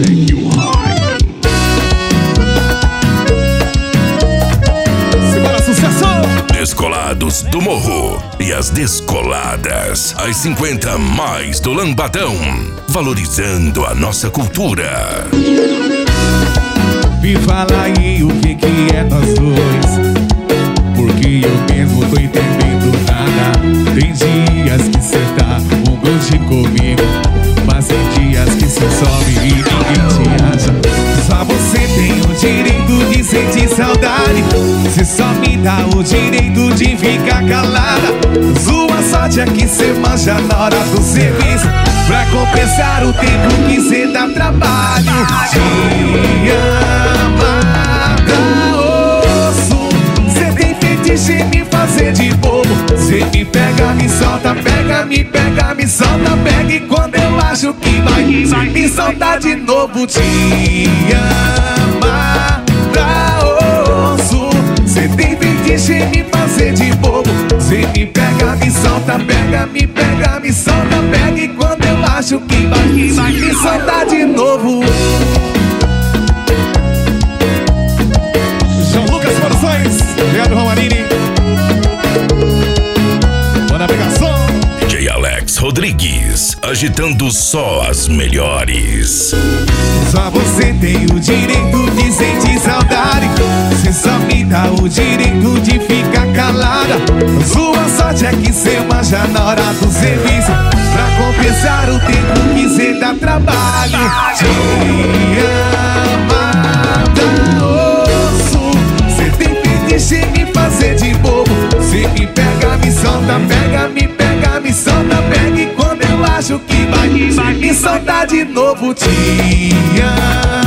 take you high. Simbora, sucesso! Descolados do Morro e as descoladas, as 50 mais do Lambadão, valorizando a nossa cultura. Me fala aí o que é nós dois, porque eu mesmo tô entendendo nada. Tem dias que cê tá um gosto comigo, mas tem dias que cê some e ninguém te acha. Só você tem o direito de sentir saudade, cê só me dá o direito de ficar calada. Sua sorte é que cê manja na hora do serviço, pra compensar o tempo que cê dá trabalho. Te amar osso, cê tem fetiche em me fazer de bobo. Cê me pega, me solta, pega, me pega, me solta, pega. E quando eu acho que vai me soltar de novo, te amar osso, cê tem fetiche em me fazer de bobo. Cê me pega, me solta, pega, me pega, me solta, pega. E quando eu acho que vai me soltar de novo. João Lucas Produções, Leandro Romanini, bora pegação. DJ Alex Rodrigues, agitando só as melhores. Só você tem o direito de sentir saudade, cê só me dá o direito de ficar calada. Sua sorte é que cê manja na hora do serviço, pra compensar o tempo que cê dá trabalho. Te amar osso, cê tem fetiche em me fazer de bobo. Cê me pega, me solta, pega, me pega, me solta, pega. E quando eu acho que vai me soltar de novo, te amar